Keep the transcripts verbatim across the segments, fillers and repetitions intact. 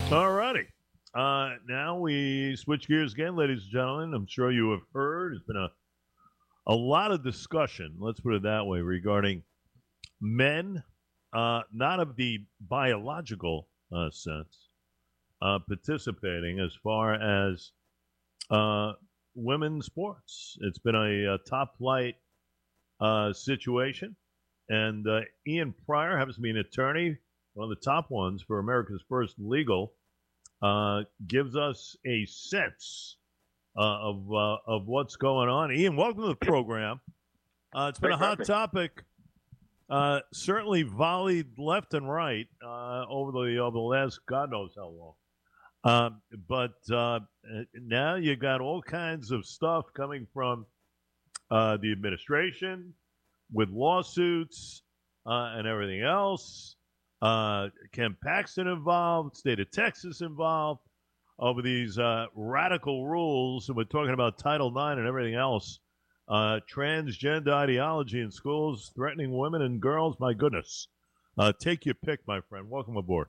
All righty. Uh, now we switch gears again, ladies and gentlemen. I'm sure you have heard. There's been a, a lot of discussion, let's put it that way, regarding men, uh, not of the biological uh, sense, uh, participating as far as uh, women's sports. It's been a, a top flight uh, situation. And uh, Ian Pryor happens to be an attorney, one of the top ones for America's First Legal, uh, gives us a sense uh, of uh, of what's going on. Ian, welcome to the program. Uh, it's been a Thanks for hot having me. topic, uh, certainly volleyed left and right uh, over the over the last God knows how long. Um, but uh, now you got all kinds of stuff coming from uh, the administration with lawsuits uh, and everything else. Uh, Ken Paxton involved, state of Texas involved over these uh, radical rules. And we're talking about Title nine and everything else. Uh, transgender ideology in schools, threatening women and girls. My goodness. Uh, take your pick, my friend. Welcome aboard.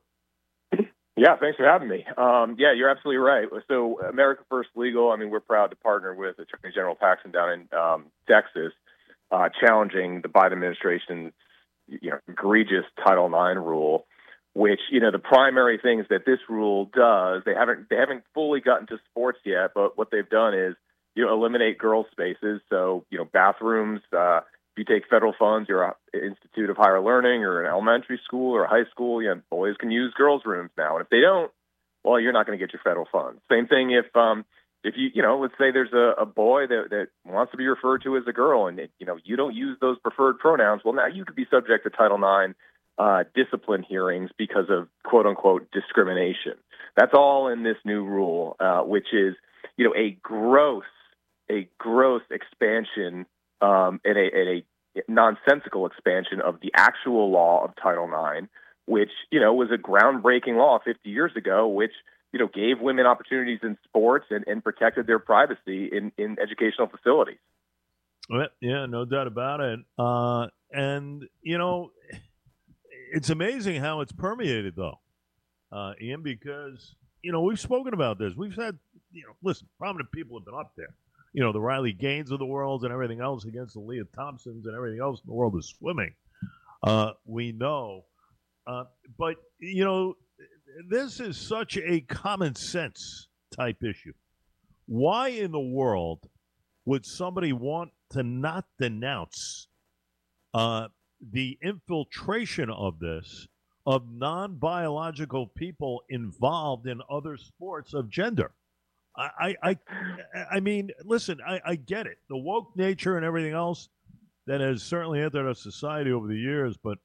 Yeah, thanks for having me. Um, yeah, you're absolutely right. So, America First Legal, I mean, we're proud to partner with Attorney General Paxton down in um, Texas, uh, challenging the Biden administration's you know, egregious Title nine rule, which, you know, the primary things that this rule does, they haven't they haven't fully gotten to sports yet, but what they've done is, you know, eliminate girls' spaces. So, you know, bathrooms, uh, if you take federal funds, you're an institute of higher learning or an elementary school or a high school, you know, boys can use girls' rooms now. And if they don't, well, you're not going to get your federal funds. Same thing if, um, if you, you know, let's say there's a, a boy that, that wants to be referred to as a girl and, it, you know, you don't use those preferred pronouns. Well, now you could be subject to Title nine uh, discipline hearings because of quote unquote discrimination. That's all in this new rule, uh, which is, you know, a gross, a gross expansion um, and, a, and a nonsensical expansion of the actual law of Title nine, which, you know, was a groundbreaking law fifty years ago, which, you know, gave women opportunities in sports and, and protected their privacy in, in educational facilities. Well, yeah, no doubt about it. Uh, and, you know, it's amazing how it's permeated, though, uh, Ian, because, you know, we've spoken about this. We've had, you know, listen, prominent people have been up there. You know, the Riley Gaines of the world and everything else against the Leah Thompsons and everything else in the world of swimming. Uh, we know. Uh, but, you know, this is such a common sense type issue. Why in the world would somebody want to not denounce uh, the infiltration of this of non-biological people involved in other sports of gender? I, I, I mean, listen, I, I get it. The woke nature and everything else that has certainly entered our society over the years, but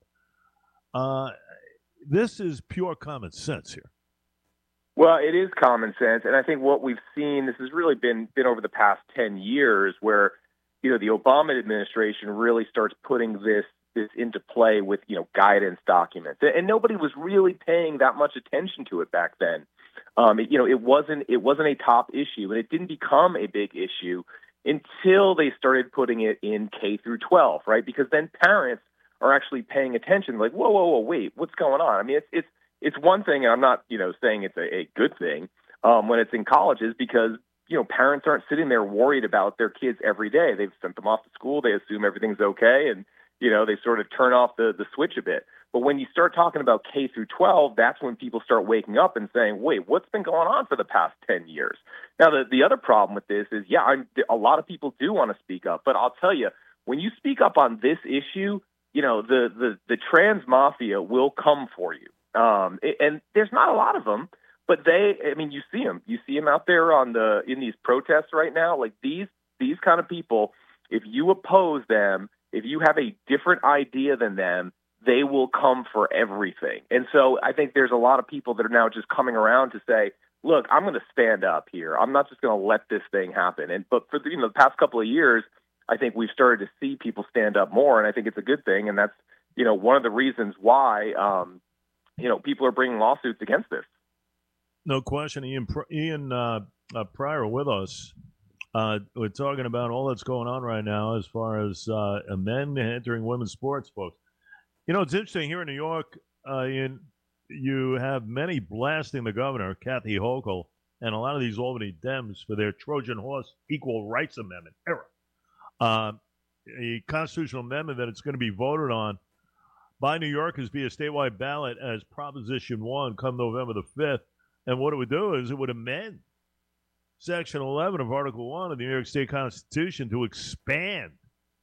uh, this is pure common sense here. Well, it is common sense, and I think what we've seen, this has really been been over the past ten years, where you know the Obama administration really starts putting this this into play with you know guidance documents, and nobody was really paying that much attention to it back then. Um, it, you know, it wasn't it wasn't a top issue, and it didn't become a big issue until they started putting it in K through twelve, right? Because then parents are actually paying attention, like, whoa, whoa, whoa, wait, what's going on? I mean, it's it's it's one thing, and I'm not you know saying it's a, a good thing um, when it's in colleges, because you know parents aren't sitting there worried about their kids every day. They've sent them off to school, they assume everything's okay, and you know they sort of turn off the the switch a bit. But when you start talking about K through twelve, that's when people start waking up and saying, wait, what's been going on for the past ten years? Now, the, the other problem with this is, yeah, I'm, a lot of people do want to speak up. But I'll tell you, when you speak up on this issue, you know, the, the, the trans mafia will come for you. Um, and there's not a lot of them, but they, I mean, you see them. You see them out there on the in these protests right now. Like these these kind of people, if you oppose them, if you have a different idea than them, they will come for everything. And so I think there's a lot of people that are now just coming around to say, look, I'm going to stand up here. I'm not just going to let this thing happen. And but for the, you know the past couple of years, I think we've started to see people stand up more, and I think it's a good thing. And that's you know one of the reasons why um, you know people are bringing lawsuits against this. No question. Ian, Ian uh, uh, Pryor with us. Uh, we're talking about all that's going on right now as far as uh, men entering women's sports, folks. You know, it's interesting here in New York, uh, Ian, you have many blasting the governor, Kathy Hochul, and a lot of these Albany Dems for their Trojan horse Equal Rights Amendment era. Uh, a constitutional amendment that it's going to be voted on by New Yorkers via statewide ballot as Proposition one come November the fifth. And what it would do is it would amend Section eleven of Article one of the New York State Constitution to expand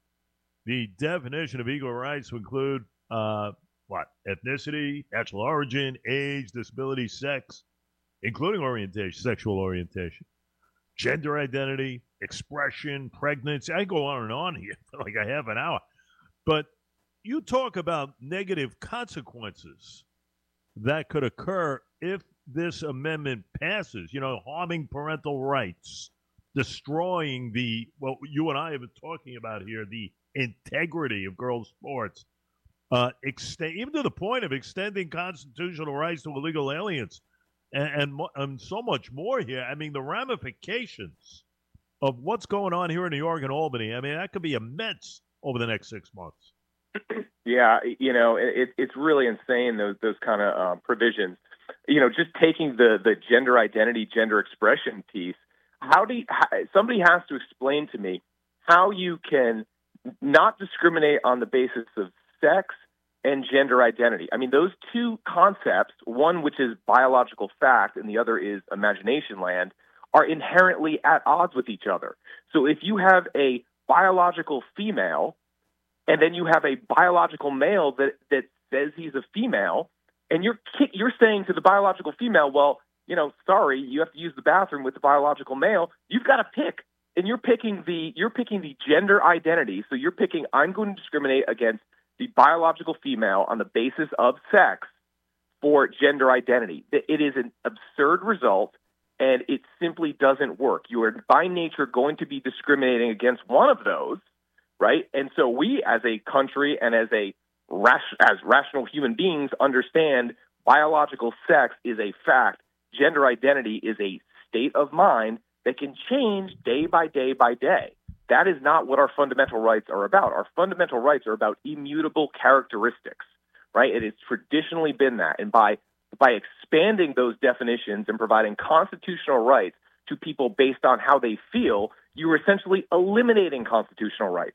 the definition of equal rights to include uh, what? Ethnicity, national origin, age, disability, sex, including orientation, sexual orientation, gender identity, expression, pregnancy. I go on and on here for like a half an hour. But you talk about negative consequences that could occur if this amendment passes, you know, harming parental rights, destroying the, what you and I have been talking about here, the integrity of girls' sports, uh, extend, even to the point of extending constitutional rights to illegal aliens, and, and, and so much more here. I mean, the ramifications of what's going on here in New York and Albany, I mean, that could be immense over the next six months. Yeah, you know, it, it's really insane, those those kind of uh, provisions. You know, just taking the, the gender identity, gender expression piece, how do you, how, somebody has to explain to me how you can not discriminate on the basis of sex and gender identity. I mean, those two concepts, one which is biological fact and the other is imagination land, are inherently at odds with each other. So if you have a biological female and then you have a biological male that, that says he's a female, and you're you're saying to the biological female, well, you know, sorry, you have to use the bathroom with the biological male. You've got to pick, and you're picking the you're picking the gender identity. So you're picking, I'm going to discriminate against the biological female on the basis of sex for gender identity. It is an absurd result, and it simply doesn't work. You are by nature going to be discriminating against one of those, right? And so we, as a country and as a as rational human beings, understand biological sex is a fact. Gender identity is a state of mind that can change day by day by day. That is not what our fundamental rights are about. Our fundamental rights are about immutable characteristics, right? It has traditionally been that. And by by expanding those definitions and providing constitutional rights to people based on how they feel, you are essentially eliminating constitutional rights.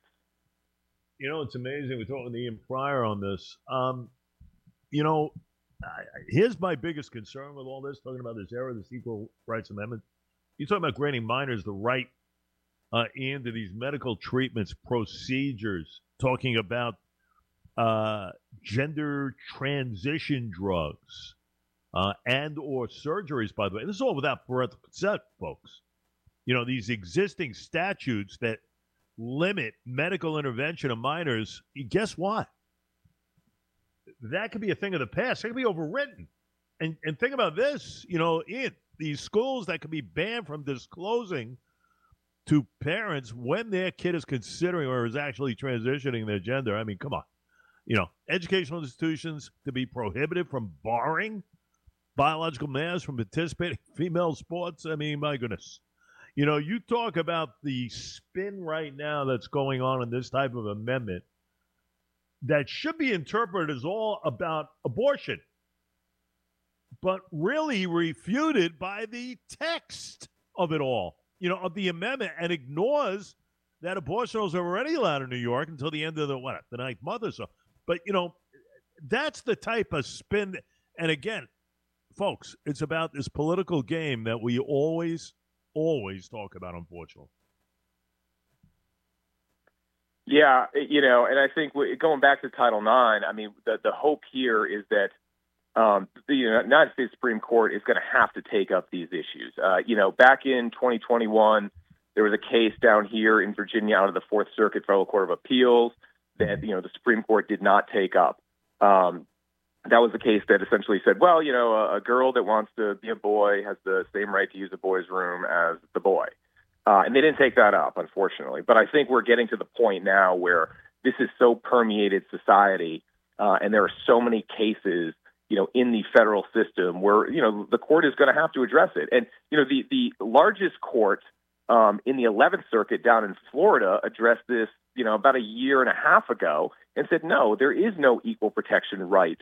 You know, it's amazing. We're talking to Ian Prior on this. Um, you know, I, here's my biggest concern with all this, talking about this era, this Equal Rights Amendment. You're talking about granting minors the right uh, into these medical treatments, procedures, talking about uh, gender transition drugs uh, and or surgeries, by the way. This is all without parental consent, folks. You know, these existing statutes that limit medical intervention of minors, guess what? That could be a thing of the past. That could be overwritten. And and think about this, you know, in these schools that could be banned from disclosing to parents when their kid is considering or is actually transitioning their gender. I mean, come on. You know, educational institutions to be prohibited from barring biological males from participating in female sports. I mean, my goodness. You know, you talk about the spin right now that's going on in this type of amendment that should be interpreted as all about abortion, but really refuted by the text of it all, you know, of the amendment, and ignores that abortion was already allowed in New York until the end of the, what, the ninth month or so. But, you know, that's the type of spin. And again, folks, it's about this political game that we always always talk about, unfortunately. Yeah, you know, and I think going back to Title nine, I mean, the, the hope here is that um, the United States Supreme Court is going to have to take up these issues. Uh, you know, back in twenty twenty-one, there was a case down here in Virginia out of the Fourth Circuit Federal Court of Appeals that, you know, the Supreme Court did not take up. Um, that was the case that essentially said, well, you know, a, a girl that wants to be a boy has the same right to use a boy's room as the boy. Uh, and they didn't take that up, unfortunately. But I think we're getting to the point now where this has so permeated society, uh, and there are so many cases, you know, in the federal system where, you know, the court is going to have to address it. And, you know, the, the largest court um, in the eleventh Circuit down in Florida addressed this, you know, about a year and a half ago and said, no, there is no equal protection right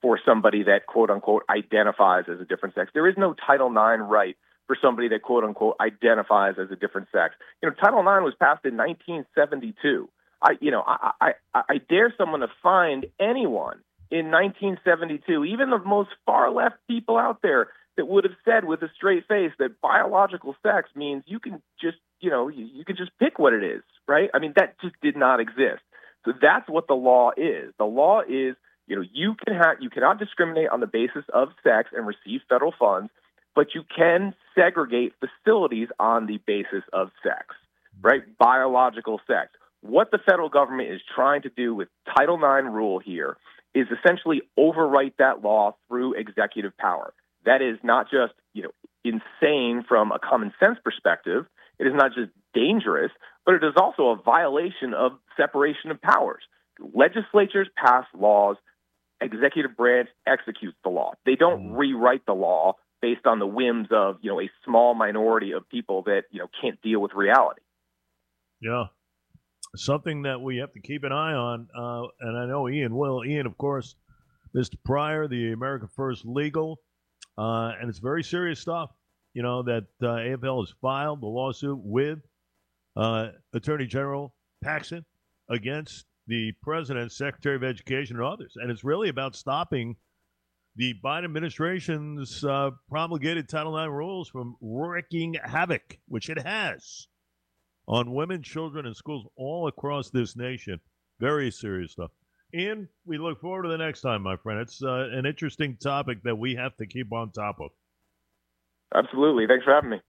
for somebody that, quote unquote, identifies as a different sex. There is no Title nine right for somebody that, quote unquote, identifies as a different sex. You know, Title nine was passed in nineteen seventy-two. I, you know, I, I, I dare someone to find anyone in nineteen seventy-two, even the most far left people out there, that would have said with a straight face that biological sex means you can just, you know, you, you can just pick what it is, right? I mean, that just did not exist. So that's what the law is. The law is, you know, you can have, you cannot discriminate on the basis of sex and receive federal funds, but you can segregate facilities on the basis of sex, right? Biological sex. What the federal government is trying to do with Title nine rule here is essentially overwrite that law through executive power. That is not just, you know, insane from a common sense perspective. It is not just dangerous, but it is also a violation of separation of powers. Legislatures pass laws, executive branch executes the law. They don't rewrite the law based on the whims of, you know, a small minority of people that, you know, can't deal with reality. Yeah. Something that we have to keep an eye on, uh, and I know Ian will. Ian, of course, Mister Pryor, the America First Legal, uh, and it's very serious stuff, you know, that uh, A F L has filed the lawsuit with uh, Attorney General Paxton against the President, Secretary of Education, and others. And it's really about stopping the Biden administration's uh, promulgated Title nine rules from wreaking havoc, which it has, on women, children, and schools all across this nation. Very serious stuff. Ian, we look forward to the next time, my friend. It's uh, an interesting topic that we have to keep on top of. Absolutely. Thanks for having me.